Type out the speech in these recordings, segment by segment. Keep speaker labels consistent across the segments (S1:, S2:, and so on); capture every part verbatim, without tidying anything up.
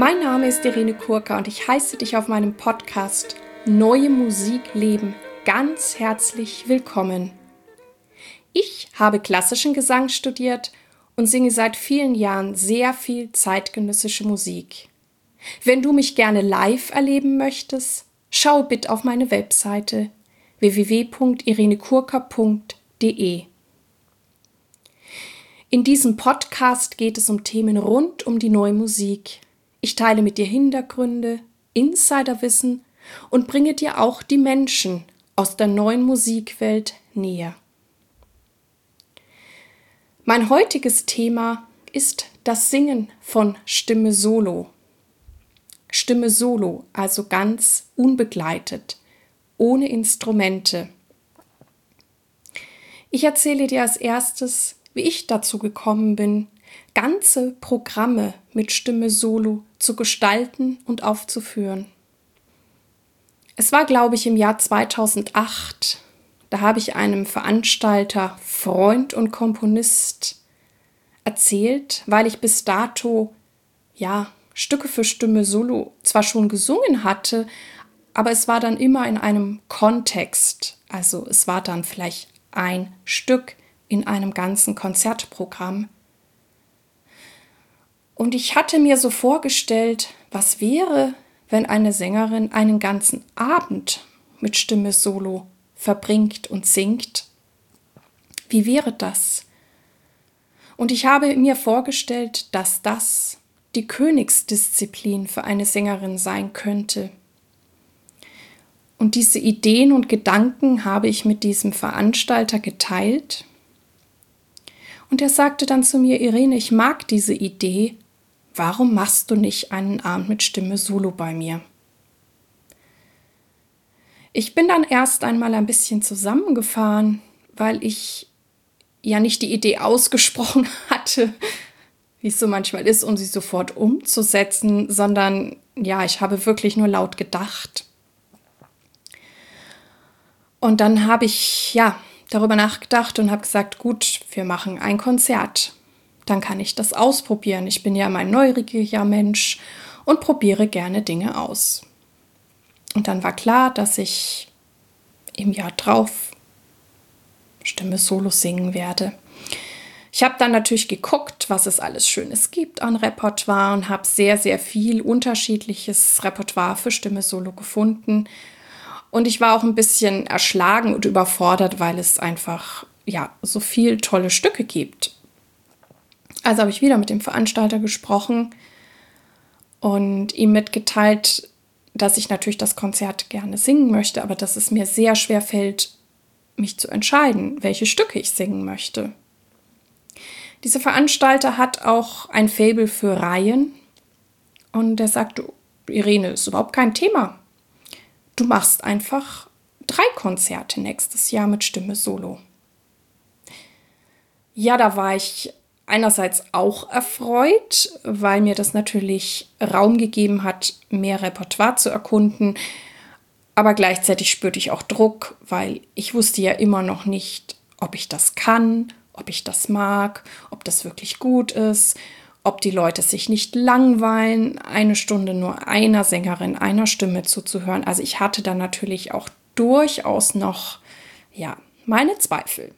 S1: Mein Name ist Irene Kurka und ich heiße dich auf meinem Podcast Neue Musik leben ganz herzlich willkommen. Ich habe klassischen Gesang studiert und singe seit vielen Jahren sehr viel zeitgenössische Musik. Wenn du mich gerne live erleben möchtest, schau bitte auf meine Webseite w w w punkt irenekurka punkt de. In diesem Podcast geht es um Themen rund um die neue Musik. Ich teile mit dir Hintergründe, Insiderwissen und bringe dir auch die Menschen aus der neuen Musikwelt näher. Mein heutiges Thema ist das Singen von Stimme Solo. Stimme Solo, also ganz unbegleitet, ohne Instrumente. Ich erzähle dir als erstes, wie ich dazu gekommen bin, ganze Programme mit Stimme Solo zu gestalten und aufzuführen. Es war, glaube ich, im Jahr zweitausendacht. Da habe ich einem Veranstalter, Freund und Komponist erzählt, weil ich bis dato ja Stücke für Stimme Solo zwar schon gesungen hatte, aber es war dann immer in einem Kontext. Also es war dann vielleicht ein Stück in einem ganzen Konzertprogramm. Und ich hatte mir so vorgestellt, was wäre, wenn eine Sängerin einen ganzen Abend mit Stimme Solo verbringt und singt. Wie wäre das? Und ich habe mir vorgestellt, dass das die Königsdisziplin für eine Sängerin sein könnte. Und diese Ideen und Gedanken habe ich mit diesem Veranstalter geteilt. Und er sagte dann zu mir: Irene, ich mag diese Idee. Warum machst du nicht einen Abend mit Stimme Solo bei mir? Ich bin dann erst einmal ein bisschen zusammengefahren, weil ich ja nicht die Idee ausgesprochen hatte, wie es so manchmal ist, um sie sofort umzusetzen, sondern ja, ich habe wirklich nur laut gedacht. Und dann habe ich ja darüber nachgedacht und habe gesagt, gut, wir machen ein Konzert. Dann kann ich das ausprobieren. Ich bin ja immer ein neugieriger Mensch und probiere gerne Dinge aus. Und dann war klar, dass ich im Jahr drauf Stimme Solo singen werde. Ich habe dann natürlich geguckt, was es alles Schönes gibt an Repertoire und habe sehr, sehr viel unterschiedliches Repertoire für Stimme Solo gefunden. Und ich war auch ein bisschen erschlagen und überfordert, weil es einfach ja so viele tolle Stücke gibt. Also habe ich wieder mit dem Veranstalter gesprochen und ihm mitgeteilt, dass ich natürlich das Konzert gerne singen möchte, aber dass es mir sehr schwer fällt, mich zu entscheiden, welche Stücke ich singen möchte. Dieser Veranstalter hat auch ein Faible für Reihen und er sagte, Irene, ist überhaupt kein Thema. Du machst einfach drei Konzerte nächstes Jahr mit Stimme Solo. Ja, da war ich einerseits auch erfreut, weil mir das natürlich Raum gegeben hat, mehr Repertoire zu erkunden. Aber gleichzeitig spürte ich auch Druck, weil ich wusste ja immer noch nicht, ob ich das kann, ob ich das mag, ob das wirklich gut ist, ob die Leute sich nicht langweilen, eine Stunde nur einer Sängerin, einer Stimme zuzuhören. Also ich hatte da natürlich auch durchaus noch, ja, meine Zweifel.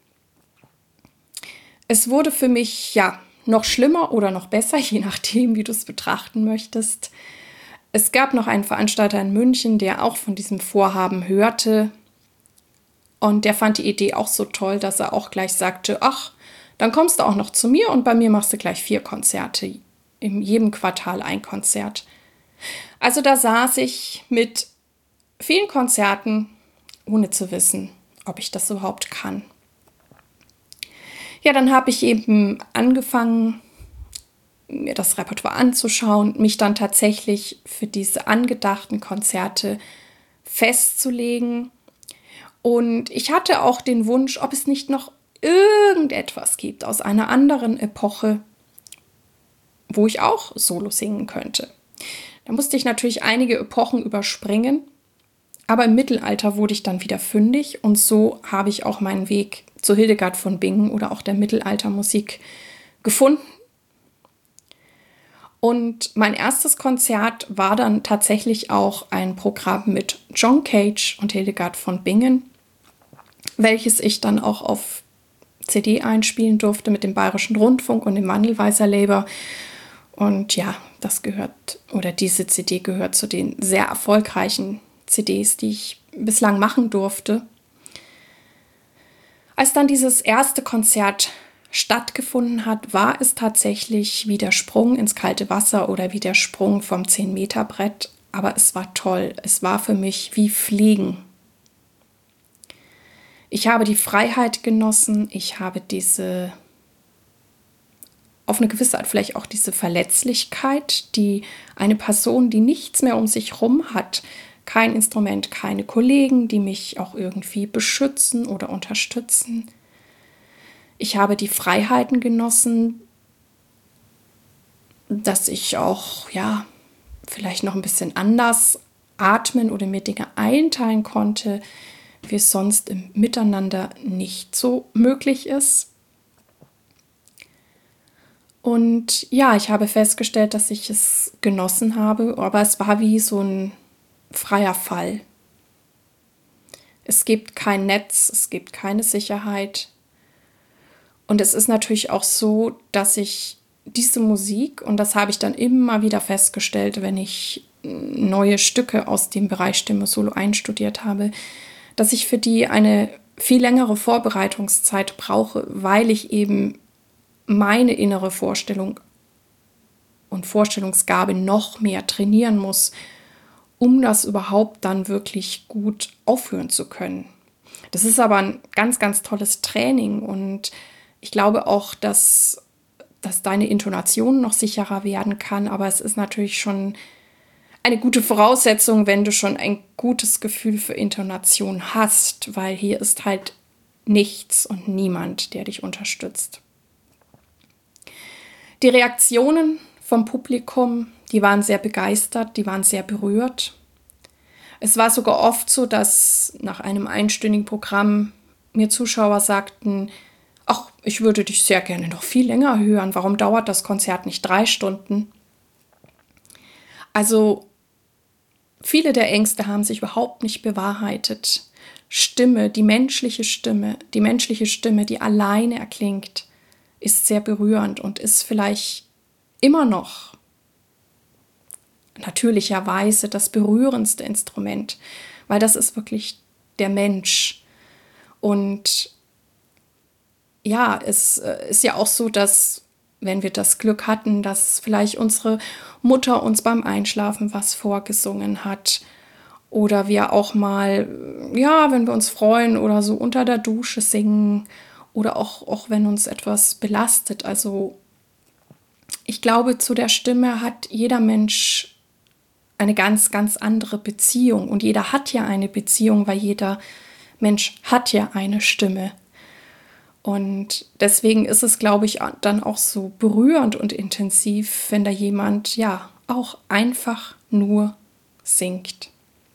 S1: Es wurde für mich ja noch schlimmer oder noch besser, je nachdem, wie du es betrachten möchtest. Es gab noch einen Veranstalter in München, der auch von diesem Vorhaben hörte. Und der fand die Idee auch so toll, dass er auch gleich sagte, ach, dann kommst du auch noch zu mir und bei mir machst du gleich vier Konzerte. In jedem Quartal ein Konzert. Also da saß ich mit vielen Konzerten, ohne zu wissen, ob ich das überhaupt kann. Ja, dann habe ich eben angefangen, mir das Repertoire anzuschauen, mich dann tatsächlich für diese angedachten Konzerte festzulegen. Und ich hatte auch den Wunsch, ob es nicht noch irgendetwas gibt aus einer anderen Epoche, wo ich auch Solo singen könnte. Da musste ich natürlich einige Epochen überspringen, aber im Mittelalter wurde ich dann wieder fündig und so habe ich auch meinen Weg zu Hildegard von Bingen oder auch der Mittelaltermusik gefunden. Und mein erstes Konzert war dann tatsächlich auch ein Programm mit John Cage und Hildegard von Bingen, welches ich dann auch auf C D einspielen durfte mit dem Bayerischen Rundfunk und dem Wandelweiser Label. Und ja, das gehört, oder diese C D gehört zu den sehr erfolgreichen C Ds, die ich bislang machen durfte. Als dann dieses erste Konzert stattgefunden hat, war es tatsächlich wie der Sprung ins kalte Wasser oder wie der Sprung vom zehn-Meter-Brett. Aber es war toll. Es war für mich wie Fliegen. Ich habe die Freiheit genossen. Ich habe diese, auf eine gewisse Art vielleicht auch diese Verletzlichkeit, die eine Person, die nichts mehr um sich herum hat, kein Instrument, keine Kollegen, die mich auch irgendwie beschützen oder unterstützen. Ich habe die Freiheiten genossen, dass ich auch, ja, vielleicht noch ein bisschen anders atmen oder mir Dinge einteilen konnte, wie es sonst im Miteinander nicht so möglich ist. Und ja, ich habe festgestellt, dass ich es genossen habe, aber es war wie so ein freier Fall. Es gibt kein Netz, es gibt keine Sicherheit. Und es ist natürlich auch so, dass ich diese Musik, und das habe ich dann immer wieder festgestellt, wenn ich neue Stücke aus dem Bereich Stimme Solo einstudiert habe, dass ich für die eine viel längere Vorbereitungszeit brauche, weil ich eben meine innere Vorstellung und Vorstellungsgabe noch mehr trainieren muss, um das überhaupt dann wirklich gut aufführen zu können. Das ist aber ein ganz, ganz tolles Training und ich glaube auch, dass, dass deine Intonation noch sicherer werden kann, aber es ist natürlich schon eine gute Voraussetzung, wenn du schon ein gutes Gefühl für Intonation hast, weil hier ist halt nichts und niemand, der dich unterstützt. Die Reaktionen vom Publikum, die waren sehr begeistert, die waren sehr berührt. Es war sogar oft so, dass nach einem einstündigen Programm mir Zuschauer sagten, ach, ich würde dich sehr gerne noch viel länger hören. Warum dauert das Konzert nicht drei Stunden? Also viele der Ängste haben sich überhaupt nicht bewahrheitet. Stimme, die menschliche Stimme, die menschliche Stimme, die alleine erklingt, ist sehr berührend und ist vielleicht immer noch natürlicherweise das berührendste Instrument, weil das ist wirklich der Mensch. Und ja, es ist ja auch so, dass, wenn wir das Glück hatten, dass vielleicht unsere Mutter uns beim Einschlafen was vorgesungen hat oder wir auch mal, ja, wenn wir uns freuen oder so unter der Dusche singen oder auch, auch wenn uns etwas belastet. Also ich glaube, zu der Stimme hat jeder Mensch eine ganz, ganz andere Beziehung und jeder hat ja eine Beziehung, weil jeder Mensch hat ja eine Stimme. Und deswegen ist es, glaube ich, dann auch so berührend und intensiv, wenn da jemand ja auch einfach nur singt.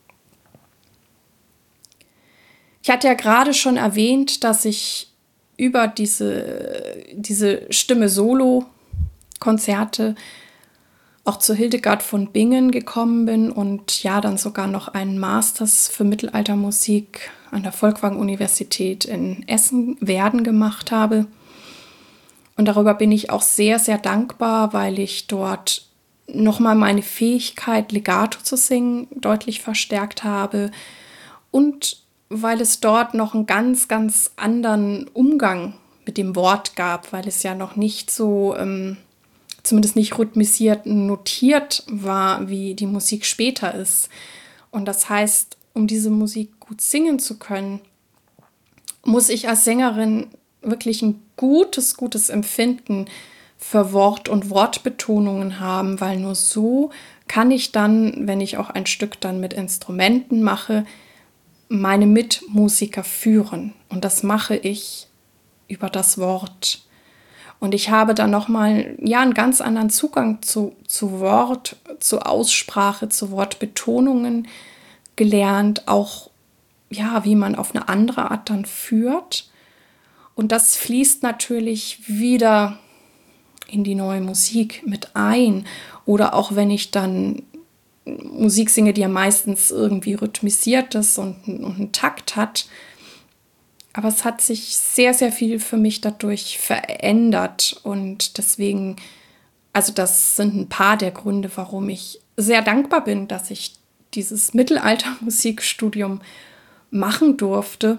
S1: Ich hatte ja gerade schon erwähnt, dass ich über diese, diese Stimme-Solo-Konzerte auch zu Hildegard von Bingen gekommen bin und ja, dann sogar noch einen Masters für Mittelaltermusik an der Folkwang-Universität in Essen-Werden gemacht habe. Und darüber bin ich auch sehr, sehr dankbar, weil ich dort nochmal meine Fähigkeit, Legato zu singen, deutlich verstärkt habe und weil es dort noch einen ganz, ganz anderen Umgang mit dem Wort gab, weil es ja noch nicht so ähm, zumindest nicht rhythmisiert notiert war, wie die Musik später ist. Und das heißt, um diese Musik gut singen zu können, muss ich als Sängerin wirklich ein gutes, gutes Empfinden für Wort und Wortbetonungen haben, weil nur so kann ich dann, wenn ich auch ein Stück dann mit Instrumenten mache, meine Mitmusiker führen. Und das mache ich über das Wort. Und ich habe dann nochmal ja, einen ganz anderen Zugang zu, zu Wort, zu Aussprache, zu Wortbetonungen gelernt, auch ja, wie man auf eine andere Art dann führt. Und das fließt natürlich wieder in die neue Musik mit ein. Oder auch wenn ich dann Musik singe, die ja meistens irgendwie rhythmisiert ist und, und einen Takt hat. Aber es hat sich sehr, sehr viel für mich dadurch verändert. Und deswegen, also das sind ein paar der Gründe, warum ich sehr dankbar bin, dass ich dieses Mittelaltermusikstudium machen durfte.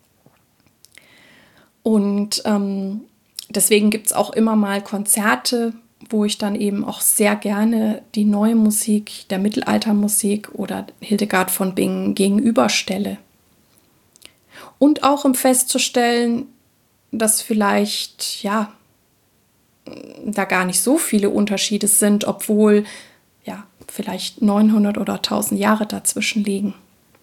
S1: Und ähm, deswegen gibt es auch immer mal Konzerte, wo ich dann eben auch sehr gerne die neue Musik der Mittelaltermusik oder Hildegard von Bingen gegenüberstelle. Und auch um festzustellen, dass vielleicht, ja, da gar nicht so viele Unterschiede sind, obwohl, ja, vielleicht neunhundert oder tausend Jahre dazwischen liegen.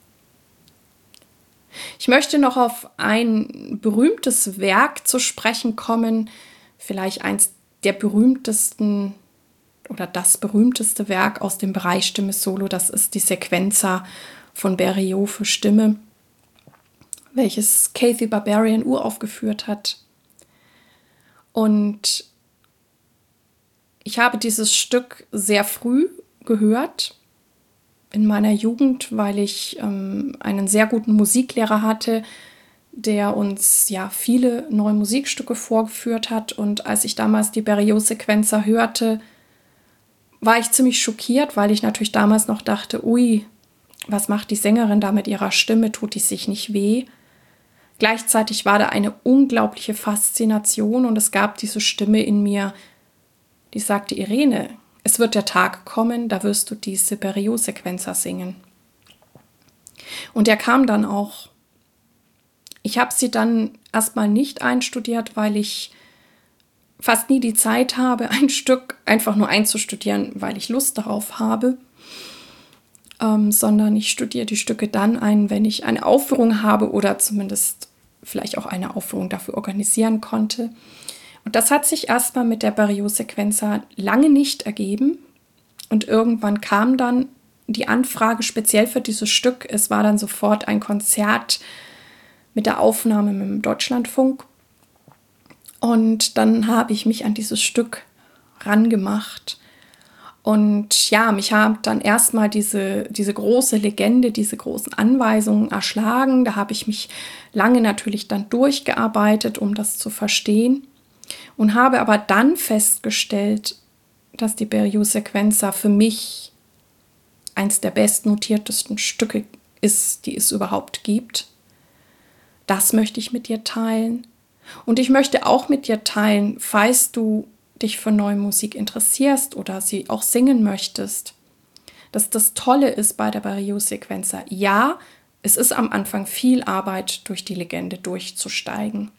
S1: Ich möchte noch auf ein berühmtes Werk zu sprechen kommen, vielleicht eins der berühmtesten oder das berühmteste Werk aus dem Bereich Stimme Solo, das ist die Sequenza von Berlioz für Stimme, welches Kathy Barbarian uraufgeführt hat. Und ich habe dieses Stück sehr früh gehört, in meiner Jugend, weil ich ähm, einen sehr guten Musiklehrer hatte, der uns ja viele neue Musikstücke vorgeführt hat. Und als ich damals die Berlioz-Sequenza hörte, war ich ziemlich schockiert, weil ich natürlich damals noch dachte, ui, was macht die Sängerin da mit ihrer Stimme? Tut die sich nicht weh? Gleichzeitig war da eine unglaubliche Faszination und es gab diese Stimme in mir, die sagte, Irene, es wird der Tag kommen, da wirst du diese Berlioz-Sequenza singen. Und er kam dann auch. Ich habe sie dann erstmal nicht einstudiert, weil ich fast nie die Zeit habe, ein Stück einfach nur einzustudieren, weil ich Lust darauf habe, ähm, sondern ich studiere die Stücke dann ein, wenn ich eine Aufführung habe oder zumindest vielleicht auch eine Aufführung dafür organisieren konnte. Und das hat sich erstmal mit der Berlioz-Sequenza lange nicht ergeben. Und irgendwann kam dann die Anfrage speziell für dieses Stück. Es war dann sofort ein Konzert mit der Aufnahme mit dem Deutschlandfunk. Und dann habe ich mich an dieses Stück rangemacht. Und ja, mich hat dann erstmal diese, diese große Legende, diese großen Anweisungen erschlagen. Da habe ich mich lange natürlich dann durchgearbeitet, um das zu verstehen. Und habe aber dann festgestellt, dass die Berlioz-Sequenza für mich eins der bestnotiertesten Stücke ist, die es überhaupt gibt. Das möchte ich mit dir teilen. Und ich möchte auch mit dir teilen, falls du dich für neue Musik interessierst oder sie auch singen möchtest, dass das Tolle ist bei der Berlioz-Sequenza. Ja, es ist am Anfang viel Arbeit, durch die Legende durchzusteigen.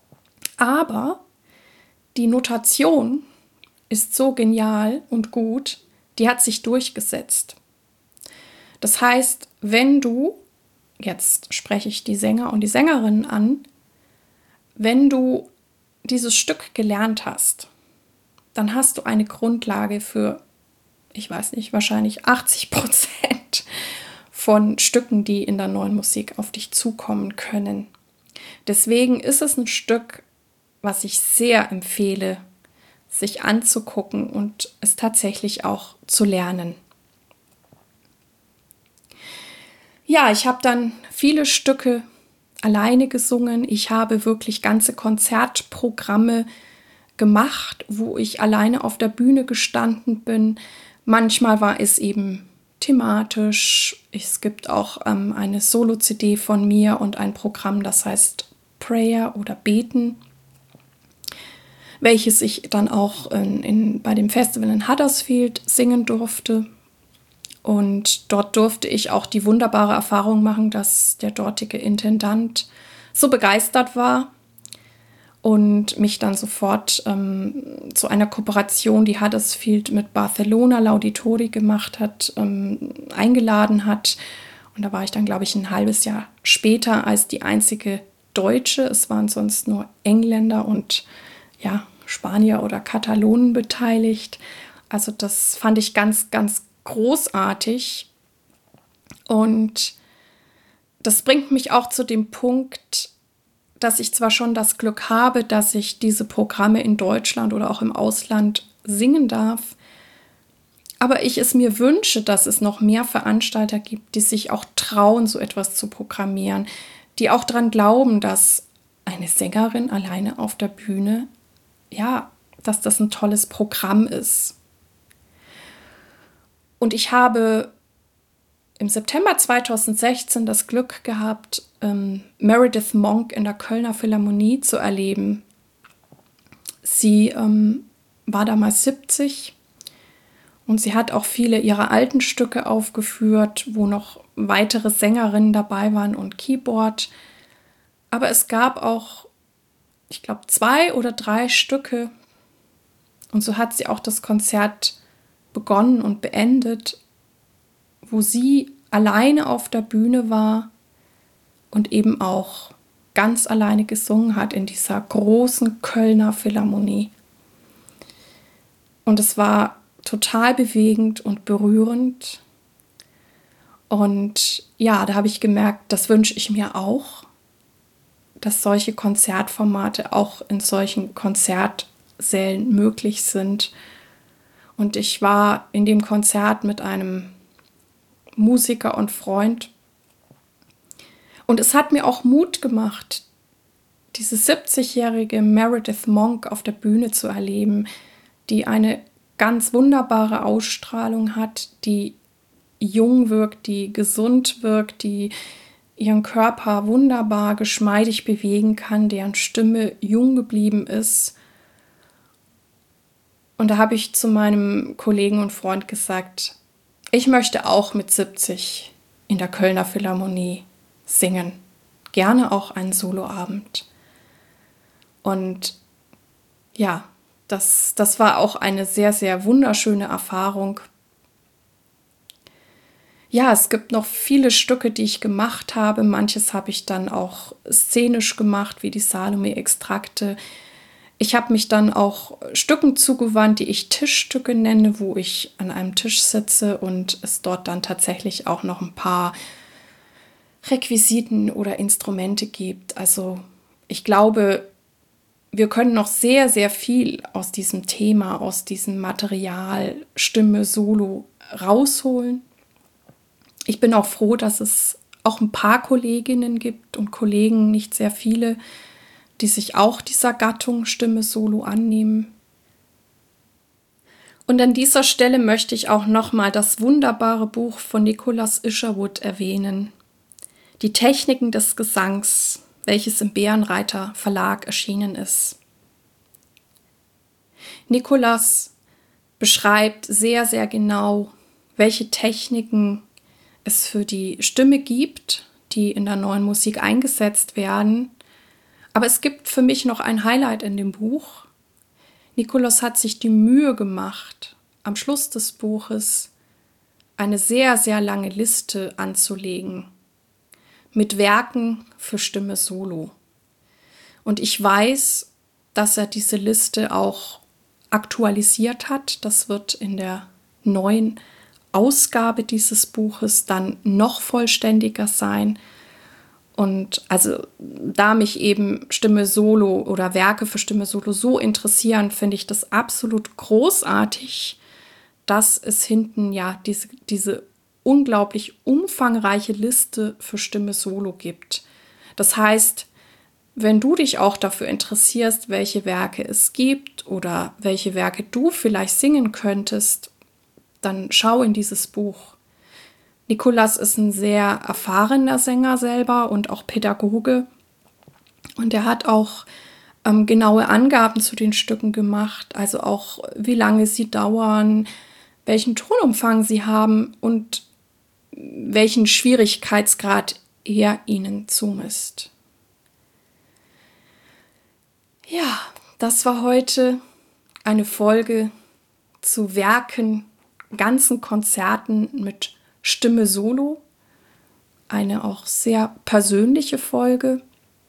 S1: Aber die Notation ist so genial und gut, die hat sich durchgesetzt. Das heißt, wenn du, jetzt spreche ich die Sänger und die Sängerinnen an, wenn du dieses Stück gelernt hast, dann hast du eine Grundlage für, ich weiß nicht, wahrscheinlich achtzig Prozent von Stücken, die in der neuen Musik auf dich zukommen können. Deswegen ist es ein Stück, was ich sehr empfehle, sich anzugucken und es tatsächlich auch zu lernen. Ja, ich habe dann viele Stücke alleine gesungen. Ich habe wirklich ganze Konzertprogramme gemacht, wo ich alleine auf der Bühne gestanden bin. Manchmal war es eben thematisch. Es gibt auch ähm, eine Solo-C D von mir und ein Programm, das heißt Prayer oder Beten, welches ich dann auch in, in, bei dem Festival in Huddersfield singen durfte. Und dort durfte ich auch die wunderbare Erfahrung machen, dass der dortige Intendant so begeistert war und mich dann sofort ähm, zu einer Kooperation, die Huddersfield mit Barcelona L'Auditori gemacht hat, ähm, eingeladen hat. Und da war ich dann, glaube ich, ein halbes Jahr später als die einzige Deutsche. Es waren sonst nur Engländer und ja, Spanier oder Katalonen beteiligt. Also das fand ich ganz, ganz großartig. Und das bringt mich auch zu dem Punkt, dass ich zwar schon das Glück habe, dass ich diese Programme in Deutschland oder auch im Ausland singen darf, aber ich es mir wünsche, dass es noch mehr Veranstalter gibt, die sich auch trauen, so etwas zu programmieren, die auch daran glauben, dass eine Sängerin alleine auf der Bühne, ja, dass das ein tolles Programm ist. Und ich habe im September zweitausendsechzehn das Glück gehabt, ähm, Meredith Monk in der Kölner Philharmonie zu erleben. Sie ähm, war damals siebzig und sie hat auch viele ihrer alten Stücke aufgeführt, wo noch weitere Sängerinnen dabei waren und Keyboard. Aber es gab auch, ich glaube, zwei oder drei Stücke, und so hat sie auch das Konzert begonnen und beendet, wo sie alleine auf der Bühne war und eben auch ganz alleine gesungen hat in dieser großen Kölner Philharmonie. Und es war total bewegend und berührend. Und ja, da habe ich gemerkt, das wünsche ich mir auch, dass solche Konzertformate auch in solchen Konzertsälen möglich sind. Und ich war in dem Konzert mit einem Musiker und Freund. Und es hat mir auch Mut gemacht, diese siebzigjährige Meredith Monk auf der Bühne zu erleben, die eine ganz wunderbare Ausstrahlung hat, die jung wirkt, die gesund wirkt, die ihren Körper wunderbar geschmeidig bewegen kann, deren Stimme jung geblieben ist. Und da habe ich zu meinem Kollegen und Freund gesagt, ich möchte auch mit siebzig in der Kölner Philharmonie singen. Gerne auch einen Soloabend. Und ja, das, das war auch eine sehr, sehr wunderschöne Erfahrung. Ja, es gibt noch viele Stücke, die ich gemacht habe. Manches habe ich dann auch szenisch gemacht, wie die Salome-Extrakte. Ich habe mich dann auch Stücken zugewandt, die ich Tischstücke nenne, wo ich an einem Tisch sitze und es dort dann tatsächlich auch noch ein paar Requisiten oder Instrumente gibt. Also ich glaube, wir können noch sehr, sehr viel aus diesem Thema, aus diesem Material, Stimme, Solo rausholen. Ich bin auch froh, dass es auch ein paar Kolleginnen gibt und Kollegen, nicht sehr viele, die sich auch dieser Gattung Stimme Solo annehmen. Und an dieser Stelle möchte ich auch nochmal das wunderbare Buch von Nicholas Isherwood erwähnen. Die Techniken des Gesangs, welches im Bärenreiter Verlag erschienen ist. Nicholas beschreibt sehr, sehr genau, welche Techniken es für die Stimme gibt, die in der neuen Musik eingesetzt werden. Aber es gibt für mich noch ein Highlight in dem Buch. Nicholas hat sich die Mühe gemacht, am Schluss des Buches eine sehr, sehr lange Liste anzulegen mit Werken für Stimme Solo. Und ich weiß, dass er diese Liste auch aktualisiert hat. Das wird in der neuen Ausgabe dieses Buches dann noch vollständiger sein. Und also da mich eben Stimme Solo oder Werke für Stimme Solo so interessieren, finde ich das absolut großartig, dass es hinten ja diese, diese unglaublich umfangreiche Liste für Stimme Solo gibt. Das heißt, wenn du dich auch dafür interessierst, welche Werke es gibt oder welche Werke du vielleicht singen könntest, dann schau in dieses Buch. Nicholas ist ein sehr erfahrener Sänger selber und auch Pädagoge. Und er hat auch ähm, genaue Angaben zu den Stücken gemacht, also auch wie lange sie dauern, welchen Tonumfang sie haben und welchen Schwierigkeitsgrad er ihnen zumisst. Ja, das war heute eine Folge zu Werken, ganzen Konzerten mit Stimme Solo. Eine auch sehr persönliche Folge.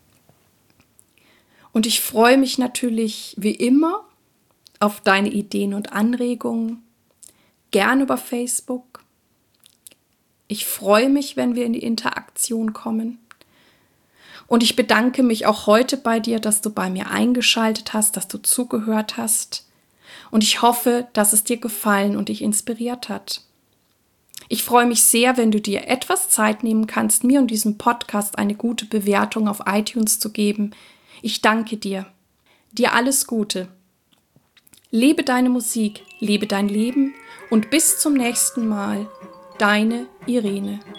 S1: Und ich freue mich natürlich wie immer auf deine Ideen und Anregungen. Gern über Facebook. Ich freue mich, wenn wir in die Interaktion kommen. Und ich bedanke mich auch heute bei dir, dass du bei mir eingeschaltet hast, dass du zugehört hast. Und ich hoffe, dass es dir gefallen und dich inspiriert hat. Ich freue mich sehr, wenn du dir etwas Zeit nehmen kannst, mir und diesem Podcast eine gute Bewertung auf iTunes zu geben. Ich danke dir. Dir alles Gute. Lebe deine Musik, lebe dein Leben und bis zum nächsten Mal. Deine Irene.